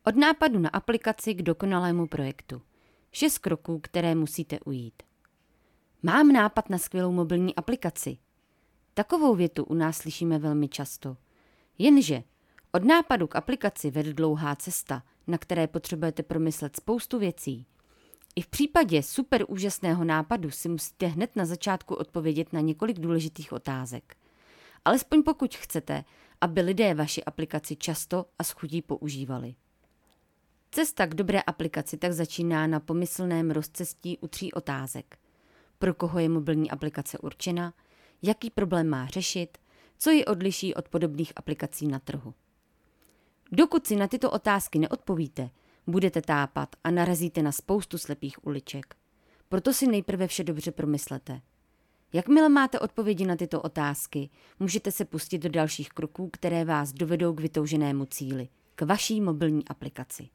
Od nápadu na aplikaci k dokonalému projektu. 6 kroků, které musíte ujít. Mám nápad na skvělou mobilní aplikaci. Takovou větu u nás slyšíme velmi často. Jenže od nápadu k aplikaci vede dlouhá cesta, na které potřebujete promyslet spoustu věcí. I v případě super úžasného nápadu si musíte hned na začátku odpovědět na několik důležitých otázek. Alespoň pokud chcete, aby lidé vaši aplikaci často a s chutí používali. Cesta k dobré aplikaci tak začíná na pomyslném rozcestí u 3 otázek. Pro koho je mobilní aplikace určena, jaký problém má řešit, co ji odliší od podobných aplikací na trhu. Dokud si na tyto otázky neodpovíte, budete tápat a narazíte na spoustu slepých uliček. Proto si nejprve vše dobře promyslete. Jakmile máte odpovědi na tyto otázky, můžete se pustit do dalších kroků, které vás dovedou k vytouženému cíli, k vaší mobilní aplikaci.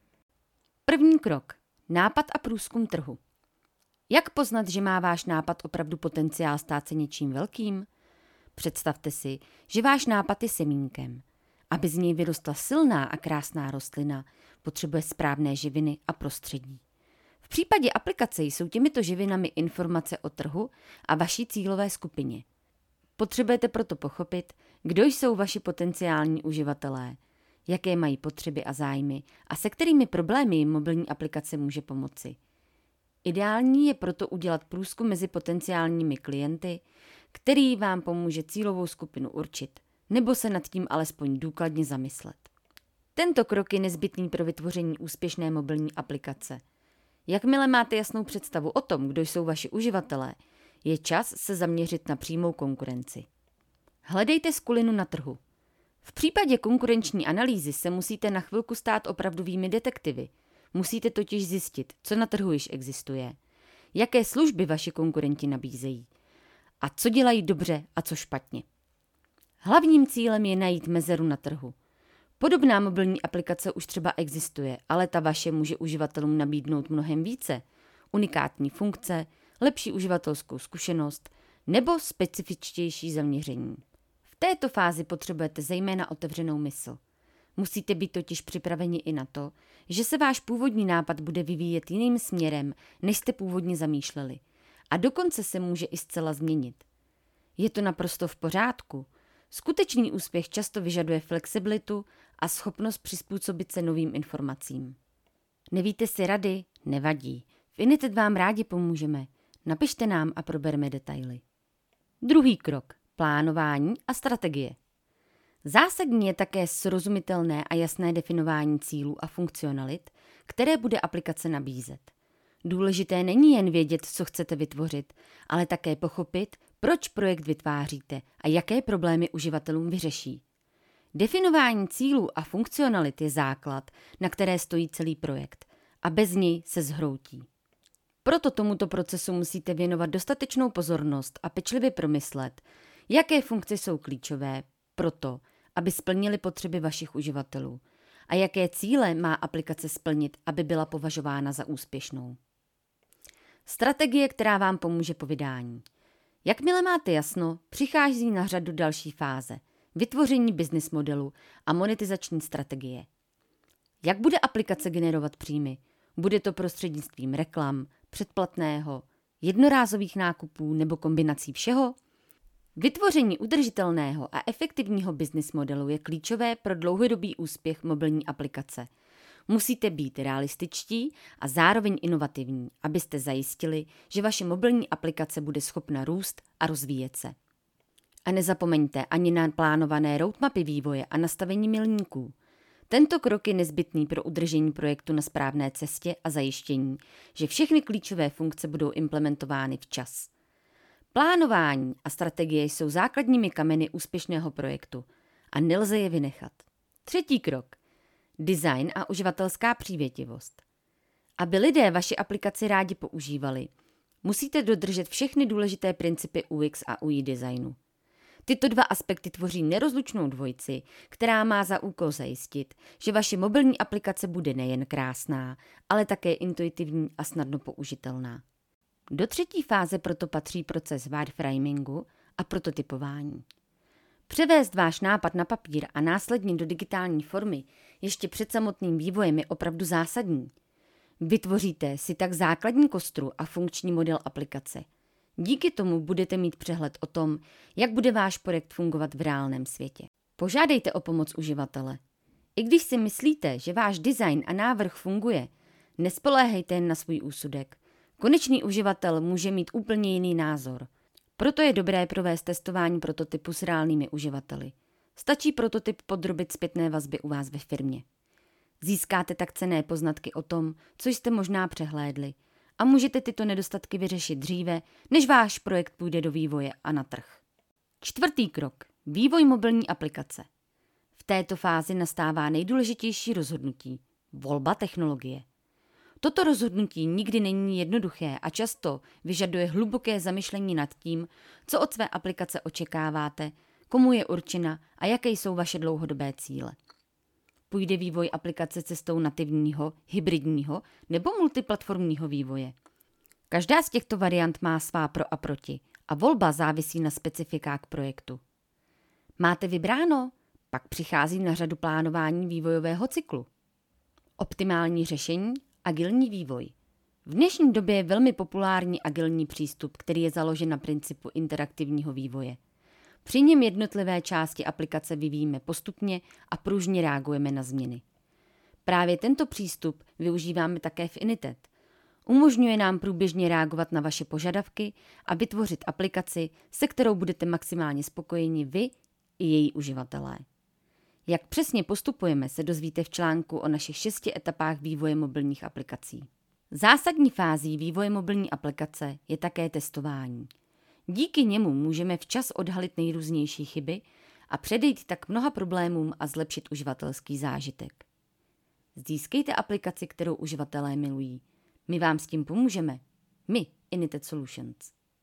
První krok. Nápad a průzkum trhu. Jak poznat, že má váš nápad opravdu potenciál stát se něčím velkým? Představte si, že váš nápad je semínkem. Aby z něj vyrostla silná a krásná rostlina, potřebuje správné živiny a prostředí. V případě aplikace jsou těmito živinami informace o trhu a vaší cílové skupině. Potřebujete proto pochopit, kdo jsou vaši potenciální uživatelé, jaké mají potřeby a zájmy a se kterými problémy jim mobilní aplikace může pomoci. Ideální je proto udělat průzkum mezi potenciálními klienty, který vám pomůže cílovou skupinu určit, nebo se nad tím alespoň důkladně zamyslet. Tento krok je nezbytný pro vytvoření úspěšné mobilní aplikace. Jakmile máte jasnou představu o tom, kdo jsou vaši uživatelé, je čas se zaměřit na přímou konkurenci. Hledejte skulinu na trhu. V případě konkurenční analýzy se musíte na chvilku stát opravdovými detektivy. Musíte totiž zjistit, co na trhu již existuje, jaké služby vaši konkurenti nabízejí a co dělají dobře a co špatně. Hlavním cílem je najít mezeru na trhu. Podobná mobilní aplikace už třeba existuje, ale ta vaše může uživatelům nabídnout mnohem více. Unikátní funkce, lepší uživatelskou zkušenost nebo specifičtější zaměření. V této fázi potřebujete zejména otevřenou mysl. Musíte být totiž připraveni i na to, že se váš původní nápad bude vyvíjet jiným směrem, než jste původně zamýšleli. A dokonce se může i zcela změnit. Je to naprosto v pořádku. Skutečný úspěch často vyžaduje flexibilitu a schopnost přizpůsobit se novým informacím. Nevíte si rady? Nevadí. V Inited vám rádi pomůžeme. Napište nám a probereme detaily. Druhý krok. Plánování a strategie. Zásadní je také srozumitelné a jasné definování cílů a funkcionalit, které bude aplikace nabízet. Důležité není jen vědět, co chcete vytvořit, ale také pochopit, proč projekt vytváříte a jaké problémy uživatelům vyřeší. Definování cílů a funkcionalit je základ, na které stojí celý projekt a bez něj se zhroutí. Proto tomuto procesu musíte věnovat dostatečnou pozornost a pečlivě promyslet, jaké funkce jsou klíčové pro to, aby splnily potřeby vašich uživatelů a jaké cíle má aplikace splnit, aby byla považována za úspěšnou. Strategie, která vám pomůže po vydání. Jakmile máte jasno, přichází na řadu další fáze – vytvoření business modelu a monetizační strategie. Jak bude aplikace generovat příjmy? Bude to prostřednictvím reklam, předplatného, jednorázových nákupů nebo kombinací všeho? Vytvoření udržitelného a efektivního business modelu je klíčové pro dlouhodobý úspěch mobilní aplikace. Musíte být realističtí a zároveň inovativní, abyste zajistili, že vaše mobilní aplikace bude schopna růst a rozvíjet se. A nezapomeňte ani na plánované roadmapy vývoje a nastavení milníků. Tento krok je nezbytný pro udržení projektu na správné cestě a zajištění, že všechny klíčové funkce budou implementovány včas. Plánování a strategie jsou základními kameny úspěšného projektu a nelze je vynechat. Třetí krok. Design a uživatelská přívětivost. Aby lidé vaši aplikaci rádi používali, musíte dodržet všechny důležité principy UX a UI designu. Tyto dva aspekty tvoří nerozlučnou dvojici, která má za úkol zajistit, že vaše mobilní aplikace bude nejen krásná, ale také intuitivní a snadno použitelná. Do třetí fáze proto patří proces wireframingu a prototypování. Převést váš nápad na papír a následně do digitální formy ještě před samotným vývojem je opravdu zásadní. Vytvoříte si tak základní kostru a funkční model aplikace. Díky tomu budete mít přehled o tom, jak bude váš projekt fungovat v reálném světě. Požádejte o pomoc uživatele. I když si myslíte, že váš design a návrh funguje, nespoléhejte jen na svůj úsudek. Konečný uživatel může mít úplně jiný názor. Proto je dobré provést testování prototypu s reálnými uživateli. Stačí prototyp podrobit zpětné vazby u vás ve firmě. Získáte tak cenné poznatky o tom, co jste možná přehlédli, a můžete tyto nedostatky vyřešit dříve, než váš projekt půjde do vývoje a na trh. 4. krok. Vývoj mobilní aplikace. V této fázi nastává nejdůležitější rozhodnutí – volba technologie. Toto rozhodnutí nikdy není jednoduché a často vyžaduje hluboké zamyšlení nad tím, co od své aplikace očekáváte, komu je určena a jaké jsou vaše dlouhodobé cíle. Půjde vývoj aplikace cestou nativního, hybridního nebo multiplatformního vývoje. Každá z těchto variant má svá pro a proti a volba závisí na specifikách projektu. Máte vybráno? Pak přichází na řadu plánování vývojového cyklu. Optimální řešení, agilní vývoj. V dnešní době je velmi populární agilní přístup, který je založen na principu interaktivního vývoje. Při něm jednotlivé části aplikace vyvíjíme postupně a pružně reagujeme na změny. Právě tento přístup využíváme také v Initet. Umožňuje nám průběžně reagovat na vaše požadavky a vytvořit aplikaci, se kterou budete maximálně spokojeni vy i její uživatelé. Jak přesně postupujeme, se dozvíte v článku o našich 6 etapách vývoje mobilních aplikací. Zásadní fází vývoje mobilní aplikace je také testování. Díky němu můžeme včas odhalit nejrůznější chyby a předejít tak mnoha problémům a zlepšit uživatelský zážitek. Získejte aplikaci, kterou uživatelé milují. My vám s tím pomůžeme. My, Initet Solutions.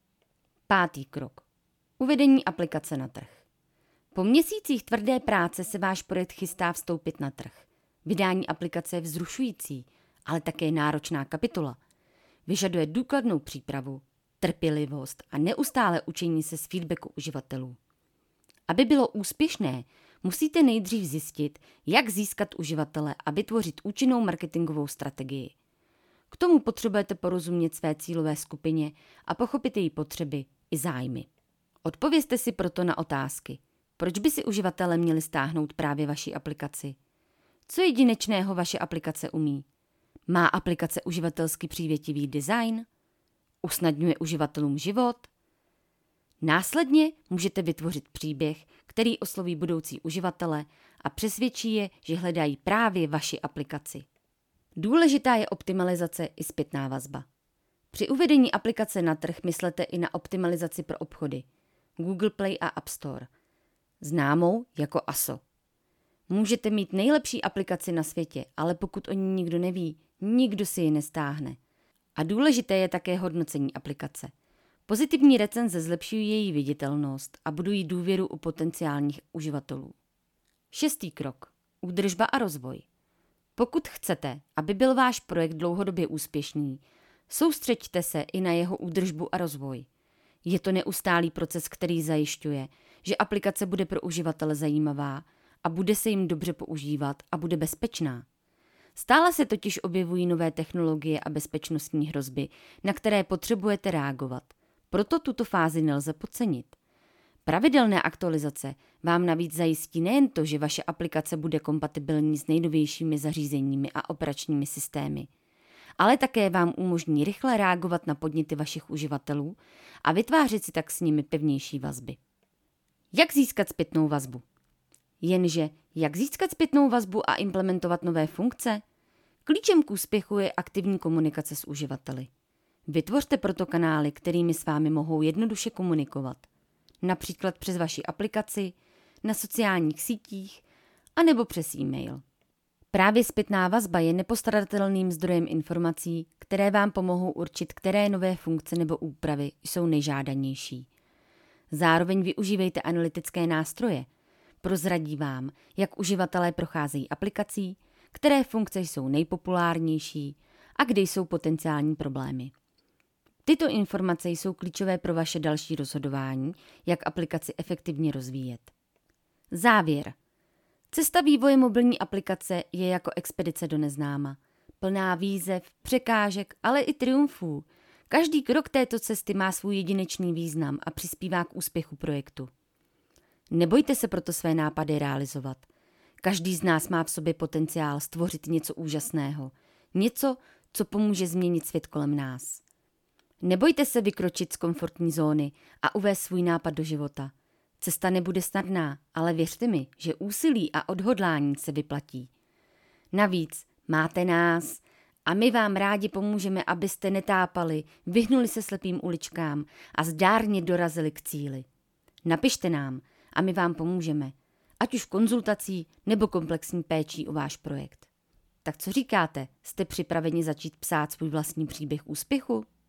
5. krok. Uvedení aplikace na trh. Po měsících tvrdé práce se váš projekt chystá vstoupit na trh. Vydání aplikace je vzrušující, ale také náročná kapitola. Vyžaduje důkladnou přípravu, trpělivost a neustále učení se z feedbacku uživatelů. Aby bylo úspěšné, musíte nejdřív zjistit, jak získat uživatele a vytvořit účinnou marketingovou strategii. K tomu potřebujete porozumět své cílové skupině a pochopit její potřeby i zájmy. Odpovězte si proto na otázky. Proč by si uživatelé měli stáhnout právě vaši aplikaci? Co jedinečného vaše aplikace umí? Má aplikace uživatelsky přívětivý design? Usnadňuje uživatelům život? Následně můžete vytvořit příběh, který osloví budoucí uživatele a přesvědčí je, že hledají právě vaši aplikaci. Důležitá je optimalizace i zpětná vazba. Při uvedení aplikace na trh myslete i na optimalizaci pro obchody Google Play a App Store, známou jako ASO. Můžete mít nejlepší aplikaci na světě, ale pokud o ní nikdo neví, nikdo si ji nestáhne. A důležité je také hodnocení aplikace. Pozitivní recenze zlepšují její viditelnost a budují důvěru u potenciálních uživatelů. 6. krok. Údržba a rozvoj. Pokud chcete, aby byl váš projekt dlouhodobě úspěšný, soustřeďte se i na jeho údržbu a rozvoj. Je to neustálý proces, který zajišťuje, že aplikace bude pro uživatele zajímavá a bude se jim dobře používat a bude bezpečná. Stále se totiž objevují nové technologie a bezpečnostní hrozby, na které potřebujete reagovat. Proto tuto fázi nelze podcenit. Pravidelné aktualizace vám navíc zajistí nejen to, že vaše aplikace bude kompatibilní s nejnovějšími zařízeními a operačními systémy, ale také vám umožní rychle reagovat na podněty vašich uživatelů a vytvářet si tak s nimi pevnější vazby. Jak získat zpětnou vazbu? Jenže jak získat zpětnou vazbu a implementovat nové funkce? Klíčem k úspěchu je aktivní komunikace s uživateli. Vytvořte proto kanály, kterými s vámi mohou jednoduše komunikovat. Například přes vaši aplikaci, na sociálních sítích a nebo přes e-mail. Právě zpětná vazba je nepostradatelným zdrojem informací, které vám pomohou určit, které nové funkce nebo úpravy jsou nejžádanější. Zároveň využívejte analytické nástroje. Prozradí vám, jak uživatelé procházejí aplikací, které funkce jsou nejpopulárnější a kde jsou potenciální problémy. Tyto informace jsou klíčové pro vaše další rozhodování, jak aplikaci efektivně rozvíjet. Závěr. Cesta vývoje mobilní aplikace je jako expedice do neznáma. Plná výzev, překážek, ale i triumfů. Každý krok této cesty má svůj jedinečný význam a přispívá k úspěchu projektu. Nebojte se proto své nápady realizovat. Každý z nás má v sobě potenciál stvořit něco úžasného. Něco, co pomůže změnit svět kolem nás. Nebojte se vykročit z komfortní zóny a uvést svůj nápad do života. Cesta nebude snadná, ale věřte mi, že úsilí a odhodlání se vyplatí. Navíc máte nás a my vám rádi pomůžeme, abyste netápali, vyhnuli se slepým uličkám a zdárně dorazili k cíli. Napište nám a my vám pomůžeme, ať už konzultací nebo komplexní péčí o váš projekt. Tak co říkáte? Jste připraveni začít psát svůj vlastní příběh úspěchu?